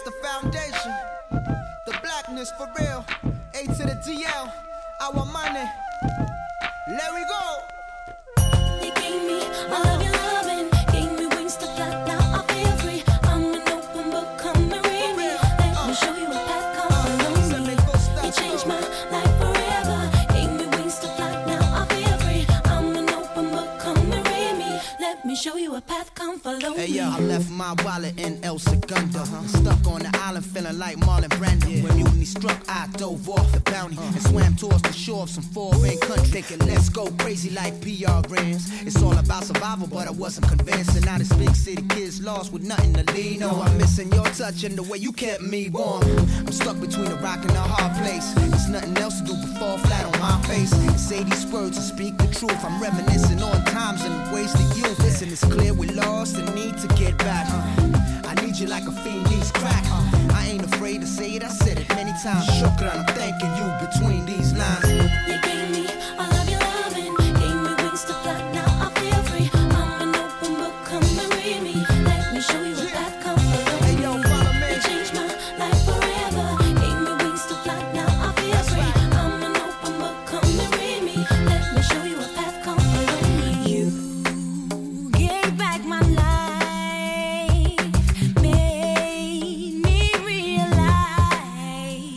the foundation. The blackness for real. A to the DL. Our money. Let we go. You gave me all of your loving, gave me wings to fly. Now I feel free. I'm an open book. Come and read me. Let me show you a path. Come follow me. You changed my life forever. Gave me wings to fly. Now I feel free. I'm an open book. Come and read me. Let me show you a path. Come follow me. Hey yo, I left my wallet in El Segundo. Stuck on the island feeling like Marlon Brando. When mutiny struck, I dove off the bounty and swam towards the shore of some foreign country. Thinking let's go crazy like PRNs. It's all about survival, but I wasn't convinced. And now this big city kids lost with nothing to lean on. I'm missing your touch and the way you kept me warm. I'm stuck between a rock and a hard place. There's nothing else to do but fall flat on my face and say these words and speak the truth. I'm reminiscing on times and ways that you listen. It's clear we lost and need to get back. I need you like a fiend needs crack. I ain't afraid to say it, I said it many times. Shukran, I'm thanking you between these lines. You gave me all of your loving, gave me wings to fly. Now I feel free. I'm an open book. Come and read me. Let me show you a path. Come follow me. Hey yo, follow me. You changed my life forever. Gave me wings to fly. Now I feel free. I'm an open book. Come and read me. Let me show you a path. Come follow me. You gave back my life, made me realize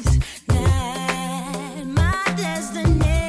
that my destiny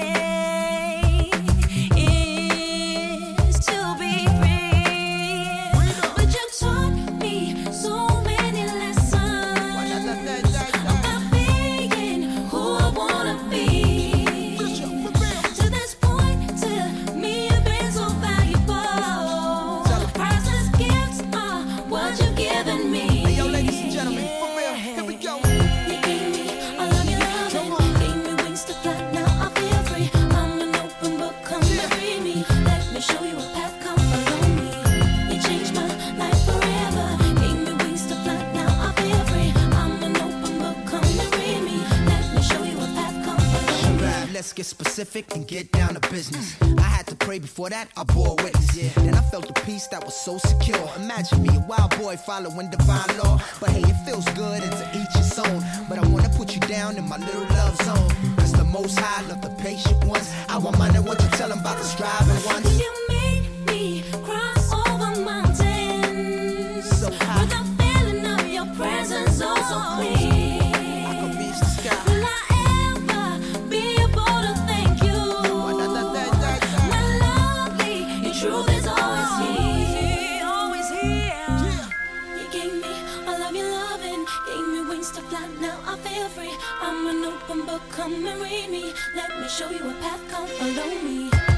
is to be free. But you taught me so many lessons about being who I wanna be. To this point, to me you've been so valuable. Priceless gifts are what you've given me. Hey yo, ladies and gentlemen, for real, here we go. You gave me all of your loving, gave me wings to fly. Now I feel free. I'm an open book. Come and read me. Let me show you a path. Come follow me. You changed my life forever. Gave me wings to fly. Now I feel free. I'm an open book. Come and read me. Let me show you a path. Come follow me. Alright, let's get specific and get down to business. I had to pray before that, I bore witness. Then I felt a peace that was so secure. Imagine me, a wild boy following divine law. But hey, it feels good and to each his own. But I wanna put you down in my little love zone. Cause the most high love the patient ones. I want money, what you tell them about the striving ones. You made me cross over mountains So high. with the feeling of your presence, oh so clear. I could reach the sky. Will I ever be able to thank you? My lovely, your truth is always here, always here. You gave me all of your loving, gave me wings to fly. Now I feel free. I'm an open book. Come and read me. Let me show you a path. Come follow me.